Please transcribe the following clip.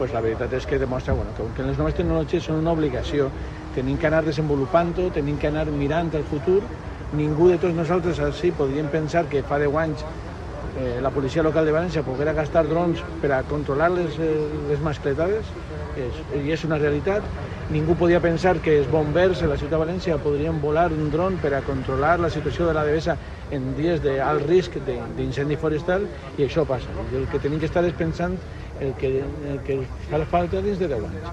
pues la veritat és que demostra que les noves tecnologies són una obligació. Tenim que anar desenvolupant-ho, tenim que anar mirant el futur. Ningú de tots nosaltres així podríem pensar que fa 10 anys la policia local de València poguera gastar drons per a controlar les mascletades, i és una realitat. Ningú podia pensar que els bombers a la ciutat de València podrien volar un dron per a controlar la situació de la devesa en dies d'alt risc d'incendi forestal, i això passa. I el que tenim que estar és pensant el que fa falta dins de 10 anys.